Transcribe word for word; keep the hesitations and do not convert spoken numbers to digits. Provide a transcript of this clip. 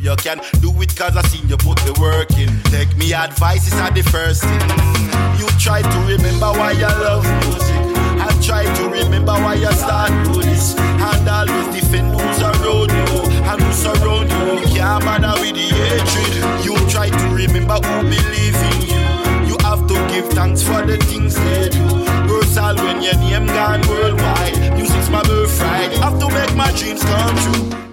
You can do it cause I seen you put the work in. Take me advice, it's not the first thing. You try to remember why you love music, and try to remember why you start do this. And always defend who's around you, and who's around you can't bother with the hatred. You try to remember who believe in you. You have to give thanks for the things they do. Versal when your name gone worldwide. Music's my birthright. Have to make my dreams come true.